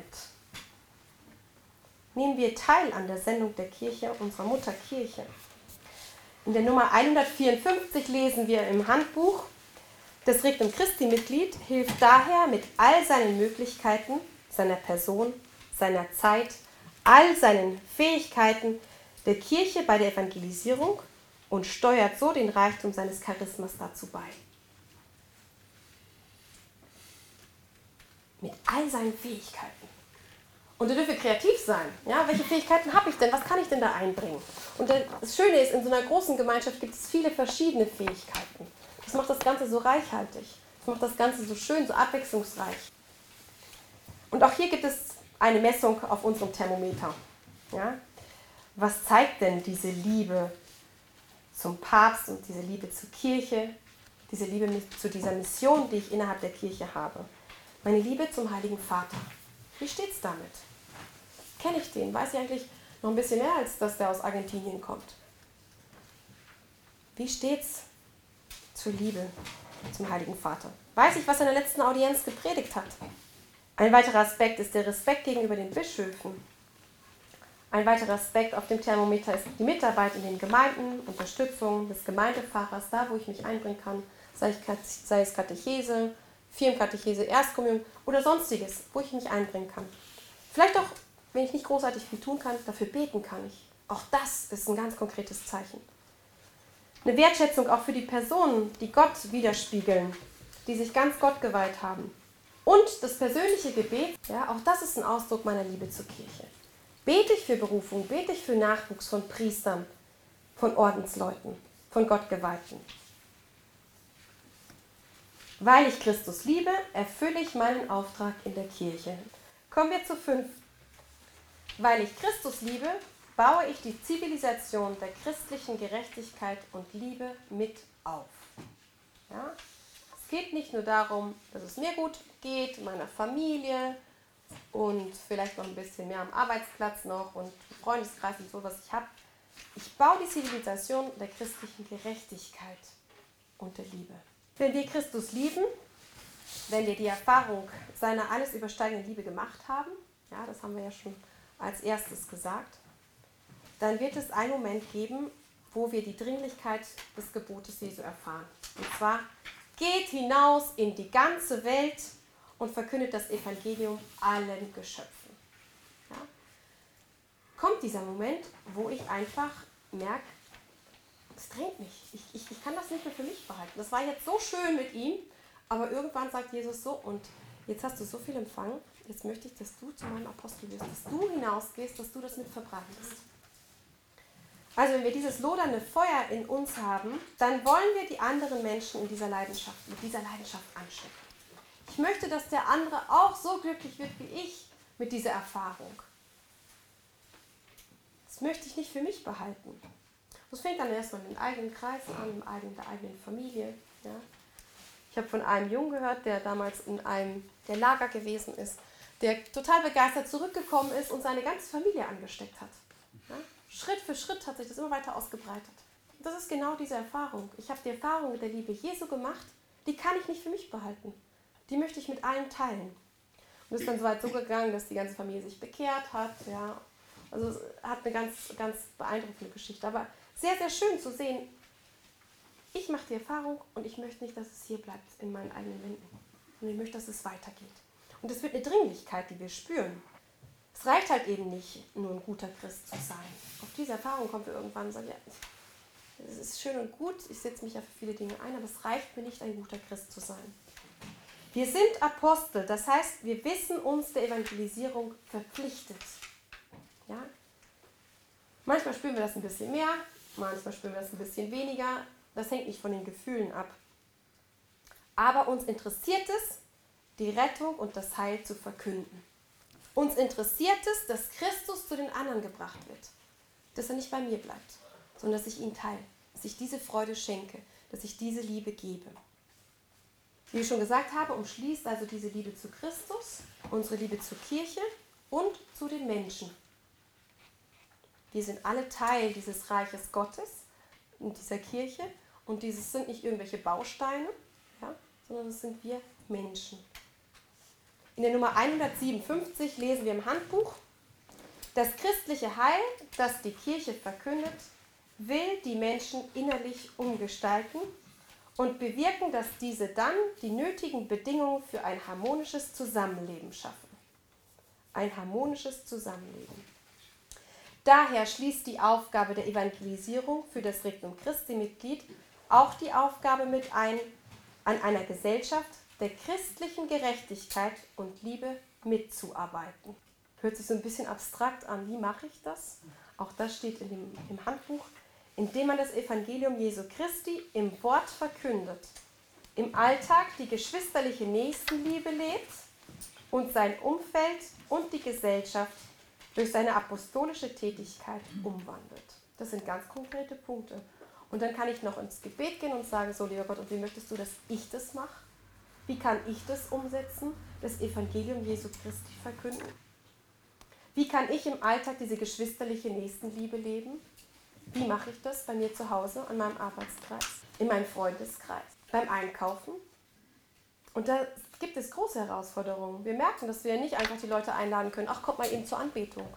Nehmen wir teil an der Sendung der Kirche, unserer Mutterkirche. In der Nummer 154 lesen wir im Handbuch, das Regnum Christi-Mitglied hilft daher mit all seinen Möglichkeiten, seiner Person, seiner Zeit, all seinen Fähigkeiten der Kirche bei der Evangelisierung und steuert so den Reichtum seines Charismas dazu bei. Mit all seinen Fähigkeiten. Und da dürfen wir kreativ sein. Ja, welche Fähigkeiten habe ich denn? Was kann ich denn da einbringen? Und das Schöne ist, in so einer großen Gemeinschaft gibt es viele verschiedene Fähigkeiten. Das macht das Ganze so reichhaltig. Das macht das Ganze so schön, so abwechslungsreich. Und auch hier gibt es eine Messung auf unserem Thermometer. Ja? Was zeigt denn diese Liebe zum Papst und diese Liebe zur Kirche, diese Liebe zu dieser Mission, die ich innerhalb der Kirche habe? Meine Liebe zum Heiligen Vater. Wie steht's damit? Kenne ich den? Weiß ich eigentlich noch ein bisschen mehr, als dass der aus Argentinien kommt? Wie steht's zur Liebe zum Heiligen Vater? Weiß ich, was er in der letzten Audienz gepredigt hat? Ein weiterer Aspekt ist der Respekt gegenüber den Bischöfen. Ein weiterer Aspekt auf dem Thermometer ist die Mitarbeit in den Gemeinden, Unterstützung des Gemeindepfarrers, da wo ich mich einbringen kann, sei es Katechese, Firmenkatechese, Erstkommunion oder sonstiges, wo ich mich einbringen kann. Vielleicht auch wenn ich nicht großartig viel tun kann, dafür beten kann ich. Auch das ist ein ganz konkretes Zeichen. Eine Wertschätzung auch für die Personen, die Gott widerspiegeln, die sich ganz Gott geweiht haben. Und das persönliche Gebet, ja, auch das ist ein Ausdruck meiner Liebe zur Kirche. Bete ich für Berufung, bete ich für Nachwuchs von Priestern, von Ordensleuten, von Gottgeweihten. Weil ich Christus liebe, erfülle ich meinen Auftrag in der Kirche. Kommen wir zu 5. Weil ich Christus liebe, baue ich die Zivilisation der christlichen Gerechtigkeit und Liebe mit auf. Ja? Es geht nicht nur darum, dass es mir gut geht, meiner Familie und vielleicht noch ein bisschen mehr am Arbeitsplatz noch und Freundeskreis und so, was ich habe. Ich baue die Zivilisation der christlichen Gerechtigkeit und der Liebe. Wenn wir Christus lieben, wenn wir die Erfahrung seiner alles übersteigenden Liebe gemacht haben, ja, das haben wir ja schon als erstes gesagt, dann wird es einen Moment geben, wo wir die Dringlichkeit des Gebotes Jesu erfahren. Und zwar, geht hinaus in die ganze Welt und verkündet das Evangelium allen Geschöpfen. Ja? Kommt dieser Moment, wo ich einfach merke, es drängt mich. Ich kann das nicht mehr für mich behalten. Das war jetzt so schön mit ihm, aber irgendwann sagt Jesus so, und jetzt hast du so viel empfangen, jetzt möchte ich, dass du zu meinem Apostel wirst, dass du hinausgehst, dass du das mit verbreitest. Also wenn wir dieses lodernde Feuer in uns haben, dann wollen wir die anderen Menschen mit dieser Leidenschaft anstecken. Ich möchte, dass der andere auch so glücklich wird wie ich mit dieser Erfahrung. Das möchte ich nicht für mich behalten. Das fängt dann erstmal mit dem eigenen Kreis an, in der eigenen Familie. Ja. Ich habe von einem Jungen gehört, der damals in einem der Lager gewesen ist, der total begeistert zurückgekommen ist und seine ganze Familie angesteckt hat. Ja. Schritt für Schritt hat sich das immer weiter ausgebreitet. Und das ist genau diese Erfahrung. Ich habe die Erfahrung mit der Liebe Jesu gemacht, die kann ich nicht für mich behalten. Die möchte ich mit allen teilen. Und es ist dann so weit so gegangen, dass die ganze Familie sich bekehrt hat. Ja. Also es hat eine ganz, ganz beeindruckende Geschichte. Aber sehr, sehr schön zu sehen, ich mache die Erfahrung und ich möchte nicht, dass es hier bleibt in meinen eigenen Wänden. Und ich möchte, dass es weitergeht. Und es wird eine Dringlichkeit, die wir spüren. Es reicht halt eben nicht, nur ein guter Christ zu sein. Auf diese Erfahrung kommen wir irgendwann und sagen, ja, es ist schön und gut, ich setze mich ja für viele Dinge ein, aber es reicht mir nicht, ein guter Christ zu sein. Wir sind Apostel, das heißt, wir wissen uns der Evangelisierung verpflichtet. Ja? Manchmal spüren wir das ein bisschen mehr, manchmal spüren wir das ein bisschen weniger. Das hängt nicht von den Gefühlen ab. Aber uns interessiert es, die Rettung und das Heil zu verkünden. Uns interessiert es, dass Christus zu den anderen gebracht wird. Dass er nicht bei mir bleibt, sondern dass ich ihn teile. Dass ich diese Freude schenke, dass ich diese Liebe gebe. Wie ich schon gesagt habe, umschließt also diese Liebe zu Christus, unsere Liebe zur Kirche und zu den Menschen. Wir sind alle Teil dieses Reiches Gottes und dieser Kirche und dieses sind nicht irgendwelche Bausteine, ja, sondern es sind wir Menschen. In der Nummer 157 lesen wir im Handbuch, das christliche Heil, das die Kirche verkündet, will die Menschen innerlich umgestalten und bewirken, dass diese dann die nötigen Bedingungen für ein harmonisches Zusammenleben schaffen. Ein harmonisches Zusammenleben. Daher schließt die Aufgabe der Evangelisierung für das Regnum Christi-Mitglied auch die Aufgabe mit ein, an einer Gesellschaft der christlichen Gerechtigkeit und Liebe mitzuarbeiten. Hört sich so ein bisschen abstrakt an. Wie mache ich das? Auch das steht im Handbuch. Indem man das Evangelium Jesu Christi im Wort verkündet, im Alltag die geschwisterliche Nächstenliebe lebt und sein Umfeld und die Gesellschaft durch seine apostolische Tätigkeit umwandelt. Das sind ganz konkrete Punkte. Und dann kann ich noch ins Gebet gehen und sagen, so lieber Gott, und wie möchtest du, dass ich das mache? Wie kann ich das umsetzen, das Evangelium Jesu Christi verkünden? Wie kann ich im Alltag diese geschwisterliche Nächstenliebe leben? Wie mache ich das bei mir zu Hause, an meinem Arbeitskreis, in meinem Freundeskreis, beim Einkaufen? Und da gibt es große Herausforderungen. Wir merken, dass wir nicht einfach die Leute einladen können, ach, kommt mal eben zur Anbetung.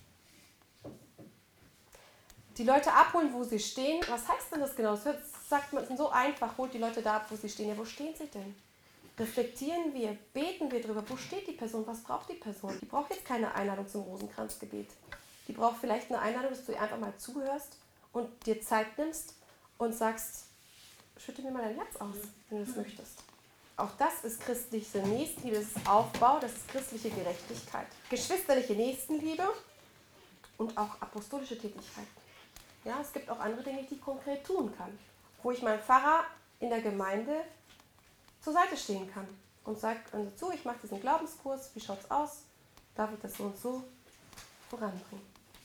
Die Leute abholen, wo sie stehen. Was heißt denn das genau? Das sagt man so einfach, holt die Leute da ab, wo sie stehen. Ja, wo stehen sie denn? reflektieren wir, beten wir drüber, wo steht die Person, was braucht die Person. Die braucht jetzt keine Einladung zum Rosenkranzgebet. Die braucht vielleicht eine Einladung, dass du ihr einfach mal zuhörst und dir Zeit nimmst und sagst, schütte mir mal dein Herz aus, wenn du das möchtest. Auch das ist christliche Nächstenliebe, das ist Aufbau, das ist christliche Gerechtigkeit. Geschwisterliche Nächstenliebe und auch apostolische Tätigkeit. Ja, es gibt auch andere Dinge, die ich konkret tun kann, wo ich meinem Pfarrer in der Gemeinde zur Seite stehen kann und sage dazu, ich mache diesen Glaubenskurs, wie schaut es aus, darf ich das so und so voranbringen.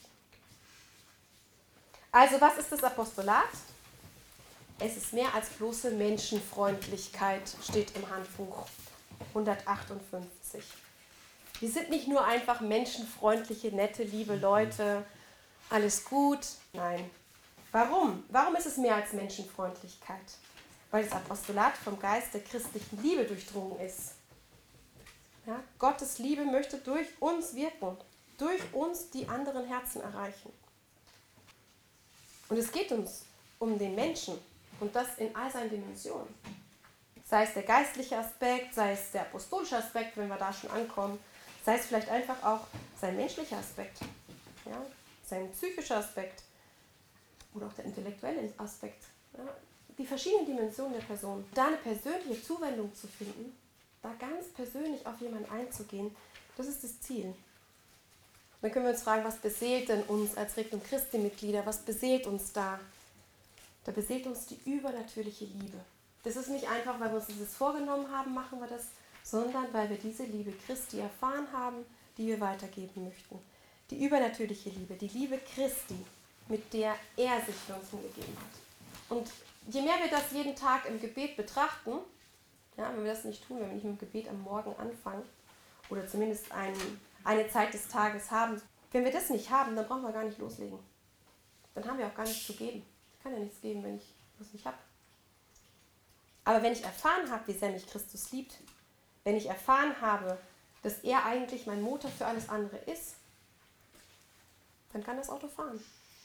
Also was ist das Apostolat? Es ist mehr als bloße Menschenfreundlichkeit, steht im Handbuch 158. Wir sind nicht nur einfach menschenfreundliche, nette, liebe Leute, alles gut. Nein. Warum? Warum ist es mehr als Menschenfreundlichkeit? Weil das Apostolat vom Geist der christlichen Liebe durchdrungen ist. Ja? Gottes Liebe möchte durch uns wirken, durch uns die anderen Herzen erreichen. Und es geht uns um den Menschen und das in all seinen Dimensionen. Sei es der geistliche Aspekt, sei es der apostolische Aspekt, wenn wir da schon ankommen, sei es vielleicht einfach auch sein menschlicher Aspekt, ja? Sein psychischer Aspekt oder auch der intellektuelle Aspekt. Ja? Die verschiedenen Dimensionen der Person. Da eine persönliche Zuwendung zu finden, da ganz persönlich auf jemanden einzugehen, das ist das Ziel. Dann können wir uns fragen, was beseelt denn uns als Regnum Christi-Mitglieder? Was beseelt uns da? Da beseelt uns die übernatürliche Liebe. Das ist nicht einfach, weil wir uns das vorgenommen haben, machen wir das, sondern weil wir diese Liebe Christi erfahren haben, die wir weitergeben möchten. Die übernatürliche Liebe, die Liebe Christi, mit der er sich für uns hingegeben hat. Und je mehr wir das jeden Tag im Gebet betrachten, ja, wenn wir das nicht tun, wenn wir nicht mit dem Gebet am Morgen anfangen oder zumindest eine Zeit des Tages haben, wenn wir das nicht haben, dann brauchen wir gar nicht loslegen. Dann haben wir auch gar nichts zu geben. Ich kann ja nichts geben, wenn ich das nicht habe. Aber wenn ich erfahren habe, wie sehr mich Christus liebt, wenn ich erfahren habe, dass er eigentlich mein Motor für alles andere ist, dann kann das Auto fahren.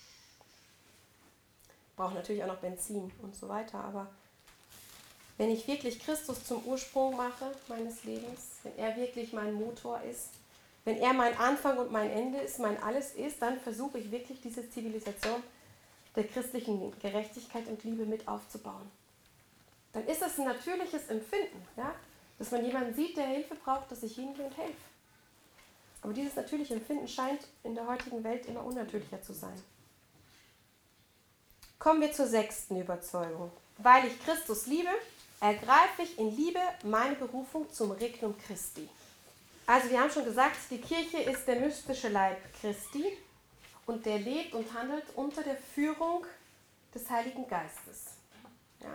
Braucht natürlich auch noch Benzin und so weiter, aber wenn ich wirklich Christus zum Ursprung mache meines Lebens, wenn er wirklich mein Motor ist, wenn er mein Anfang und mein Ende ist, mein Alles ist, dann versuche ich wirklich diese Zivilisation der christlichen Gerechtigkeit und Liebe mit aufzubauen. Dann ist das ein natürliches Empfinden, ja? Dass man jemanden sieht, der Hilfe braucht, dass ich hingehe und helfe. Aber dieses natürliche Empfinden scheint in der heutigen Welt immer unnatürlicher zu sein. Kommen wir zur 6. Überzeugung. Weil ich Christus liebe, ergreife ich in Liebe meine Berufung zum Regnum Christi. Also wir haben schon gesagt, die Kirche ist der mystische Leib Christi und der lebt und handelt unter der Führung des Heiligen Geistes. Ja.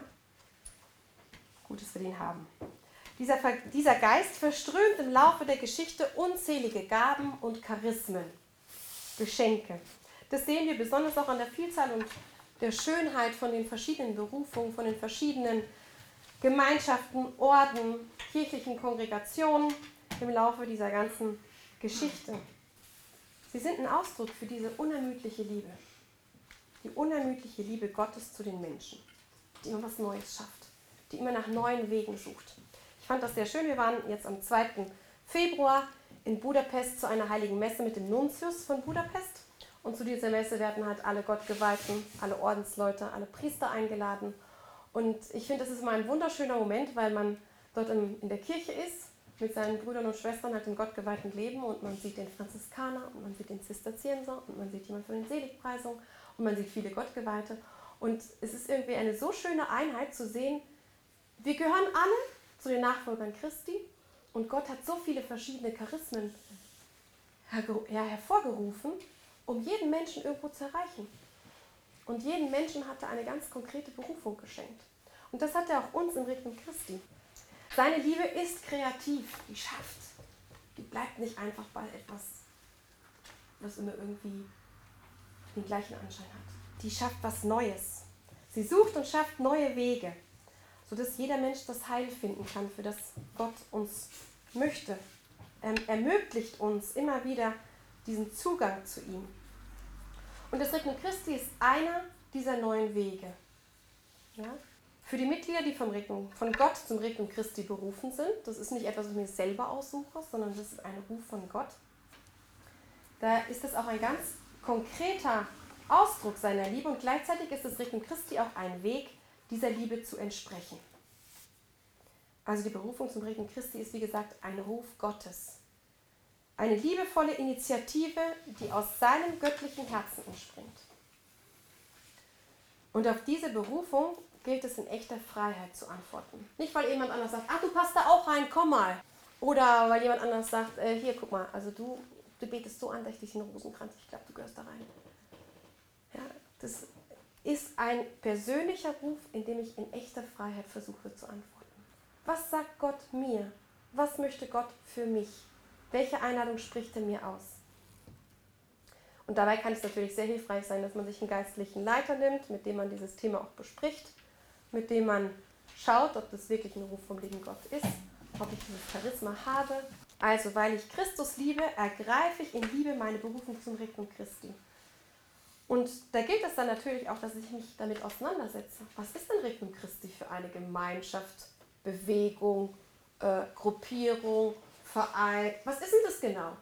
Gut, dass wir den haben. Dieser Geist verströmt im Laufe der Geschichte unzählige Gaben und Charismen, Geschenke. Das sehen wir besonders auch an der Vielzahl und der Schönheit von den verschiedenen Berufungen, von den verschiedenen Gemeinschaften, Orden, kirchlichen Kongregationen im Laufe dieser ganzen Geschichte. Sie sind ein Ausdruck für diese unermüdliche Liebe. Die unermüdliche Liebe Gottes zu den Menschen, die immer was Neues schafft, die immer nach neuen Wegen sucht. Ich fand das sehr schön. Wir waren jetzt am 2. Februar in Budapest zu einer heiligen Messe mit dem Nuntius von Budapest. Und zu dieser Messe werden halt alle Gottgeweihten, alle Ordensleute, alle Priester eingeladen. Und ich finde, das ist mal ein wunderschöner Moment, weil man dort in der Kirche ist, mit seinen Brüdern und Schwestern halt im gottgeweihten Leben und man sieht den Franziskaner und man sieht den Zisterzienser und man sieht jemand von den Seligpreisungen und man sieht viele Gottgeweihte. Und es ist irgendwie eine so schöne Einheit zu sehen, wir gehören alle zu den Nachfolgern Christi und Gott hat so viele verschiedene Charismen hervorgerufen, um jeden Menschen irgendwo zu erreichen. Und jedem Menschen hat er eine ganz konkrete Berufung geschenkt. Und das hat er auch uns im Regnum Christi. Seine Liebe ist kreativ, die schafft. Die bleibt nicht einfach bei etwas, was immer irgendwie den gleichen Anschein hat. Die schafft was Neues. Sie sucht und schafft neue Wege, sodass jeder Mensch das Heil finden kann, für das Gott uns möchte. Ermöglicht uns immer wieder diesen Zugang zu ihm. Und das Regnum Christi ist einer dieser neuen Wege. Ja? Für die Mitglieder, die von Gott zum Regnum Christi berufen sind, das ist nicht etwas, was ich mir selber aussuche, sondern das ist ein Ruf von Gott, da ist es auch ein ganz konkreter Ausdruck seiner Liebe und gleichzeitig ist das Regnum Christi auch ein Weg, dieser Liebe zu entsprechen. Also die Berufung zum Regnum Christi ist, wie gesagt, ein Ruf Gottes. Eine liebevolle Initiative, die aus seinem göttlichen Herzen entspringt. Und auf diese Berufung gilt es in echter Freiheit zu antworten. Nicht, weil jemand anders sagt, du passt da auch rein, komm mal. Oder weil jemand anders sagt, hier, guck mal, also du betest so andächtig den Rosenkranz, ich glaube, du gehörst da rein. Ja, das ist ein persönlicher Ruf, in dem ich in echter Freiheit versuche zu antworten. Was sagt Gott mir? Was möchte Gott für mich? Welche Einladung spricht er mir aus? Und dabei kann es natürlich sehr hilfreich sein, dass man sich einen geistlichen Leiter nimmt, mit dem man dieses Thema auch bespricht, mit dem man schaut, ob das wirklich ein Ruf vom lieben Gott ist, ob ich dieses Charisma habe. Also, weil ich Christus liebe, ergreife ich in Liebe meine Berufung zum Regnum Christi. Und da gilt es dann natürlich auch, dass ich mich damit auseinandersetze. Was ist denn Regnum Christi für eine Gemeinschaft, Bewegung, Gruppierung, Verein? Was ist denn das genau?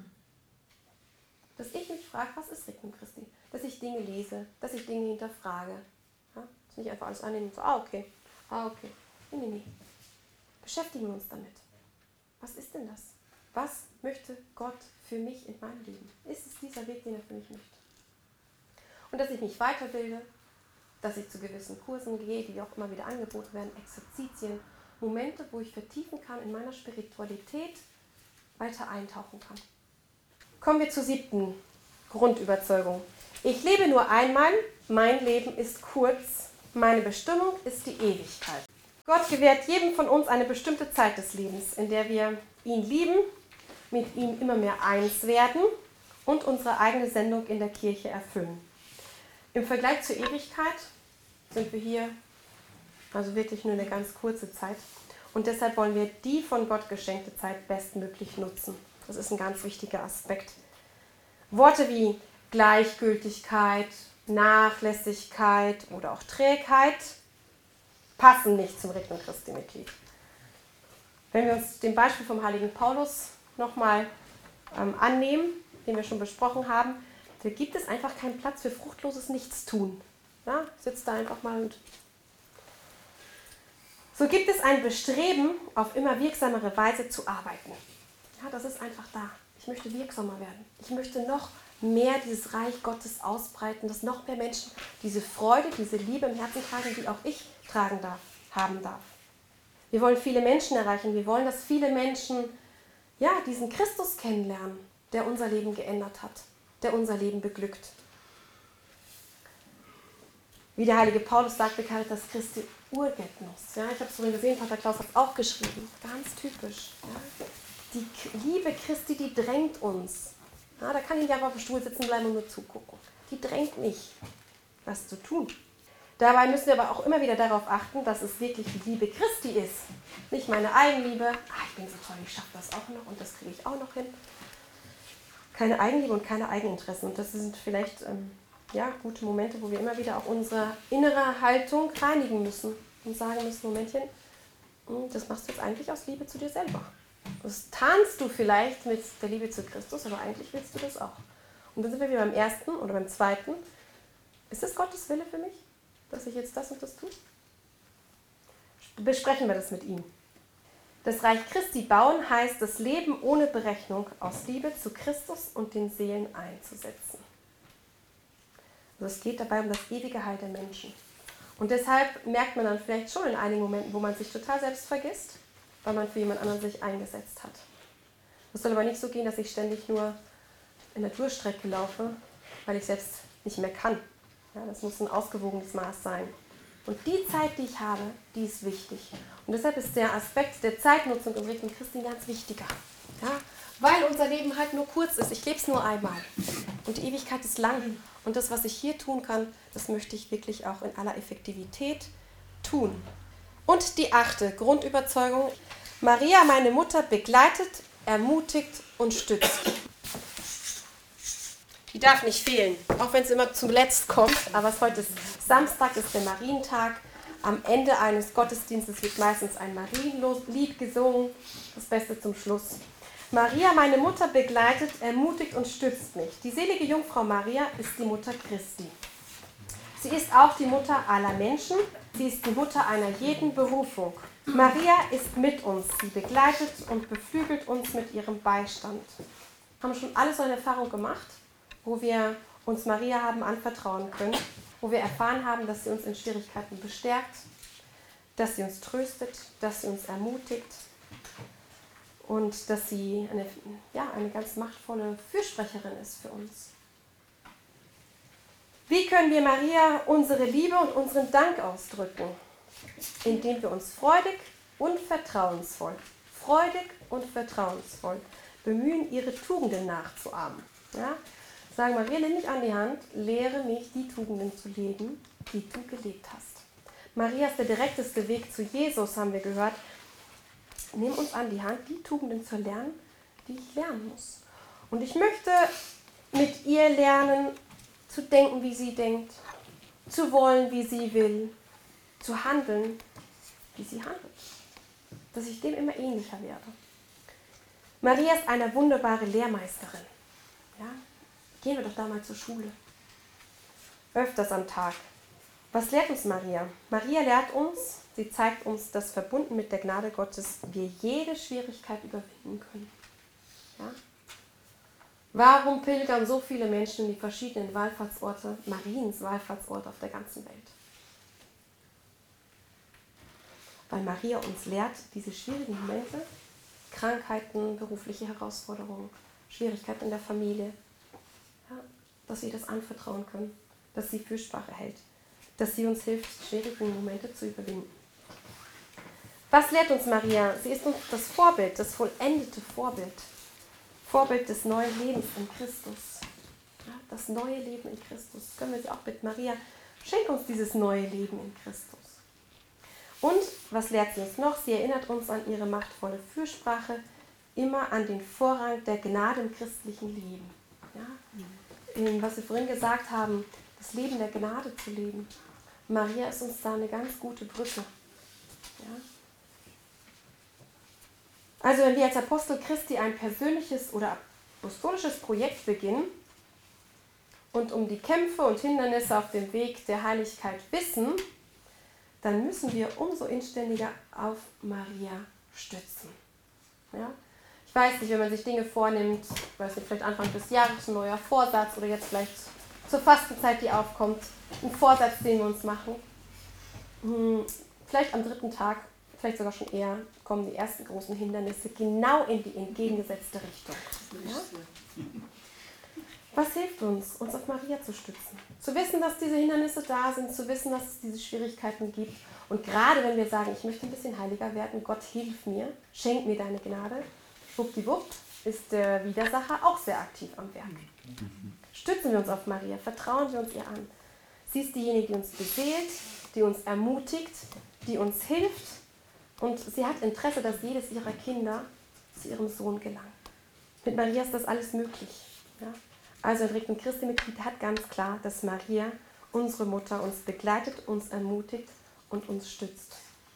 Dass ich mich frage, was ist Regnum Christi? Dass ich Dinge lese, dass ich Dinge hinterfrage. Ja? Dass nicht einfach alles annehmen und so, okay. Nee. Beschäftigen wir uns damit. Was ist denn das? Was möchte Gott für mich in meinem Leben? Ist es dieser Weg, den er für mich möchte? Und dass ich mich weiterbilde, dass ich zu gewissen Kursen gehe, die auch immer wieder angeboten werden, Exerzitien, Momente, wo ich vertiefen kann, in meiner Spiritualität weiter eintauchen kann. Kommen wir zur 7. Grundüberzeugung. Ich lebe nur einmal, mein Leben ist kurz, meine Bestimmung ist die Ewigkeit. Gott gewährt jedem von uns eine bestimmte Zeit des Lebens, in der wir ihn lieben, mit ihm immer mehr eins werden und unsere eigene Sendung in der Kirche erfüllen. Im Vergleich zur Ewigkeit sind wir hier also wirklich nur eine ganz kurze Zeit und deshalb wollen wir die von Gott geschenkte Zeit bestmöglich nutzen. Das ist ein ganz wichtiger Aspekt. Worte wie Gleichgültigkeit, Nachlässigkeit oder auch Trägheit passen nicht zum Regnum Christi Mitglied. Wenn wir uns dem Beispiel vom heiligen Paulus nochmal annehmen, den wir schon besprochen haben, da gibt es einfach keinen Platz für fruchtloses Nichtstun. Ja, sitzt da einfach mal und... So gibt es ein Bestreben, auf immer wirksamere Weise zu arbeiten. Ja, das ist einfach da. Ich möchte wirksamer werden. Ich möchte noch mehr dieses Reich Gottes ausbreiten, dass noch mehr Menschen diese Freude, diese Liebe im Herzen tragen, die auch ich haben darf. Wir wollen viele Menschen erreichen. Wir wollen, dass viele Menschen diesen Christus kennenlernen, der unser Leben geändert hat, der unser Leben beglückt. Wie der heilige Paulus sagte, Caritas Christi urget nos. Ja, ich habe es vorhin gesehen, Pater Klaus hat es auch geschrieben. Ganz typisch. Ja. Die Liebe Christi, die drängt uns. Ja, da kann ich nicht einfach auf dem Stuhl sitzen bleiben und nur zugucken. Die drängt mich, was zu tun. Dabei müssen wir aber auch immer wieder darauf achten, dass es wirklich die Liebe Christi ist. Nicht meine Eigenliebe. Ich bin so toll, ich schaffe das auch noch und das kriege ich auch noch hin. Keine Eigenliebe und keine Eigeninteressen. Und das sind vielleicht gute Momente, wo wir immer wieder auch unsere innere Haltung reinigen müssen und sagen müssen, Momentchen, das machst du jetzt eigentlich aus Liebe zu dir selber. Das tarnst du vielleicht mit der Liebe zu Christus, aber eigentlich willst du das auch. Und dann sind wir wieder beim 1. oder beim 2. Ist es Gottes Wille für mich, dass ich jetzt das und das tue? Besprechen wir das mit ihm. Das Reich Christi bauen heißt, das Leben ohne Berechnung aus Liebe zu Christus und den Seelen einzusetzen. Also es geht dabei um das ewige Heil der Menschen. Und deshalb merkt man dann vielleicht schon in einigen Momenten, wo man sich total selbst vergisst, weil man für jemand anderen sich eingesetzt hat. Es soll aber nicht so gehen, dass ich ständig nur in der Durchstrecke laufe, weil ich selbst nicht mehr kann. Ja, das muss ein ausgewogenes Maß sein. Und die Zeit, die ich habe, die ist wichtig. Und deshalb ist der Aspekt der Zeitnutzung im Regnum Christi ein ganz wichtiger. Ja, weil unser Leben halt nur kurz ist. Ich lebe es nur einmal. Und die Ewigkeit ist lang. Und das, was ich hier tun kann, das möchte ich wirklich auch in aller Effektivität tun. Und die 8. Grundüberzeugung. Maria, meine Mutter, begleitet, ermutigt und stützt. Die darf nicht fehlen, auch wenn es immer zuletzt kommt. Aber heute ist Samstag, ist der Marientag. Am Ende eines Gottesdienstes wird meistens ein Marienlied gesungen, das Beste zum Schluss. Maria, meine Mutter, begleitet, ermutigt und stützt mich. Die selige Jungfrau Maria ist die Mutter Christi. Sie ist auch die Mutter aller Menschen. Sie ist die Mutter einer jeden Berufung. Maria ist mit uns. Sie begleitet und beflügelt uns mit ihrem Beistand. Haben schon alle so eine Erfahrung gemacht, wo wir uns Maria haben anvertrauen können, wo wir erfahren haben, dass sie uns in Schwierigkeiten bestärkt, dass sie uns tröstet, dass sie uns ermutigt und dass sie eine ganz machtvolle Fürsprecherin ist für uns. Wie können wir Maria unsere Liebe und unseren Dank ausdrücken? Indem wir uns freudig und vertrauensvoll bemühen, ihre Tugenden nachzuahmen. Ja? Sagen, Maria, nimm mich an die Hand, lehre mich, die Tugenden zu leben, die du gelebt hast. Maria ist der direkteste Weg zu Jesus, haben wir gehört. Nimm uns an die Hand, die Tugenden zu lernen, die ich lernen muss. Und ich möchte mit ihr lernen, zu denken, wie sie denkt, zu wollen, wie sie will, zu handeln, wie sie handelt. Dass ich dem immer ähnlicher werde. Maria ist eine wunderbare Lehrmeisterin. Ja? Gehen wir doch da mal zur Schule. Öfters am Tag. Was lehrt uns Maria? Maria lehrt uns, sie zeigt uns, dass verbunden mit der Gnade Gottes wir jede Schwierigkeit überwinden können. Ja? Warum pilgern so viele Menschen in die verschiedenen Wallfahrtsorte, Mariens Wallfahrtsorte auf der ganzen Welt? Weil Maria uns lehrt, diese schwierigen Momente, Krankheiten, berufliche Herausforderungen, Schwierigkeiten in der Familie, ja, dass wir das anvertrauen können, dass sie Fürsprache hält, dass sie uns hilft, schwierige Momente zu überwinden. Was lehrt uns Maria? Sie ist uns das Vorbild, das vollendete Vorbild. Vorbild des neuen Lebens in Christus. Ja, das neue Leben in Christus. Das können wir sie auch bitten. Maria, schenk uns dieses neue Leben in Christus. Und was lehrt sie uns noch? Sie erinnert uns an ihre machtvolle Fürsprache, immer an den Vorrang der Gnade im christlichen Leben. Ja? Was wir vorhin gesagt haben, das Leben der Gnade zu leben. Maria ist uns da eine ganz gute Brücke. Ja? Also wenn wir als Apostel Christi ein persönliches oder apostolisches Projekt beginnen und um die Kämpfe und Hindernisse auf dem Weg der Heiligkeit wissen, dann müssen wir umso inständiger auf Maria stützen. Ja? Ich weiß nicht, wenn man sich Dinge vornimmt, vielleicht Anfang des Jahres ein neuer Vorsatz oder jetzt vielleicht zur Fastenzeit, die aufkommt, ein Vorsatz, den wir uns machen. Vielleicht am 3. Tag, vielleicht sogar schon eher, kommen die ersten großen Hindernisse genau in die entgegengesetzte Richtung. Ja? Was hilft uns auf Maria zu stützen? Zu wissen, dass diese Hindernisse da sind, zu wissen, dass es diese Schwierigkeiten gibt. Und gerade wenn wir sagen, ich möchte ein bisschen heiliger werden, Gott hilf mir, schenk mir deine Gnade, schwuppdiwupp ist der Widersacher auch sehr aktiv am Werk. Stützen wir uns auf Maria, vertrauen wir uns ihr an. Sie ist diejenige, die uns beseelt, die uns ermutigt, die uns hilft. Und sie hat Interesse, dass jedes ihrer Kinder zu ihrem Sohn gelangt. Mit Maria ist das alles möglich. Ja? Also ein Regnum Christi-Mitglied hat ganz klar, dass Maria, unsere Mutter, uns begleitet, uns ermutigt und uns stützt.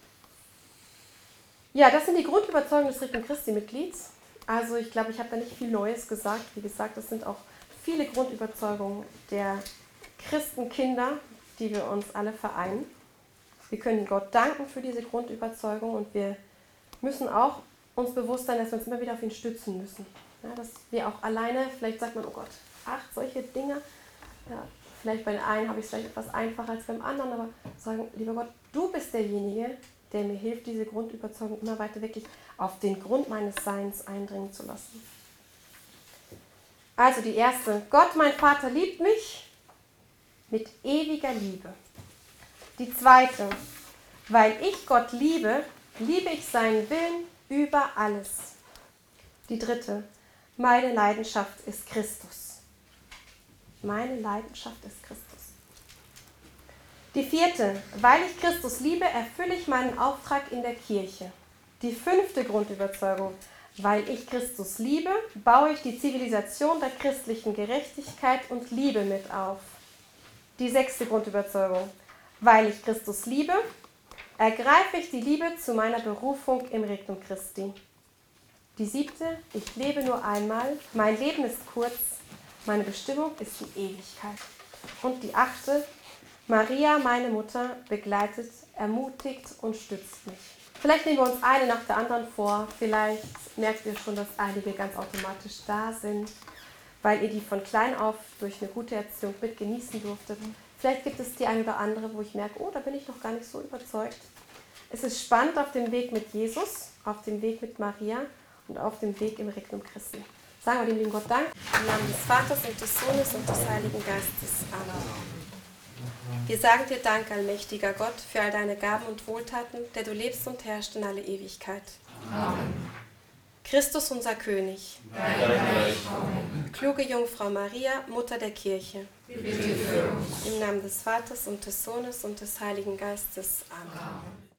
Ja, das sind die Grundüberzeugungen des Regnum Christi-Mitglieds. Also ich glaube, ich habe da nicht viel Neues gesagt. Wie gesagt, das sind auch viele Grundüberzeugungen der Christenkinder, die wir uns alle vereinen. Wir können Gott danken für diese Grundüberzeugung und wir müssen auch uns bewusst sein, dass wir uns immer wieder auf ihn stützen müssen. Ja, dass wir auch alleine, vielleicht sagt man, oh Gott, solche Dinge. Ja, vielleicht bei den einen habe ich es vielleicht etwas einfacher als beim anderen, aber sagen, lieber Gott, du bist derjenige, der mir hilft, diese Grundüberzeugung immer weiter wirklich auf den Grund meines Seins eindringen zu lassen. Also die erste, Gott, mein Vater, liebt mich mit ewiger Liebe. Die zweite, weil ich Gott liebe, liebe ich seinen Willen über alles. Die dritte, meine Leidenschaft ist Christus. Meine Leidenschaft ist Christus. Die vierte, weil ich Christus liebe, erfülle ich meinen Auftrag in der Kirche. Die fünfte Grundüberzeugung, weil ich Christus liebe, baue ich die Zivilisation der christlichen Gerechtigkeit und Liebe mit auf. Die sechste Grundüberzeugung, weil ich Christus liebe, ergreife ich die Liebe zu meiner Berufung im Regnum Christi. Die 7. Ich lebe nur einmal, mein Leben ist kurz, meine Bestimmung ist die Ewigkeit. Und die 8. Maria, meine Mutter, begleitet, ermutigt und stützt mich. Vielleicht nehmen wir uns eine nach der anderen vor. Vielleicht merkt ihr schon, dass einige ganz automatisch da sind, weil ihr die von klein auf durch eine gute Erziehung mit genießen durftet. Vielleicht gibt es die eine oder andere, wo ich merke, oh, da bin ich noch gar nicht so überzeugt. Es ist spannend auf dem Weg mit Jesus, auf dem Weg mit Maria und auf dem Weg im Regnum Christi. Sagen wir dem lieben Gott Dank. Im Namen des Vaters und des Sohnes und des Heiligen Geistes. Amen. Wir sagen dir Dank, allmächtiger Gott, für all deine Gaben und Wohltaten, der du lebst und herrschst in alle Ewigkeit. Amen. Christus, unser König. Kluge Jungfrau Maria, Mutter der Kirche. Bitte für uns. Im Namen des Vaters und des Sohnes und des Heiligen Geistes. Amen.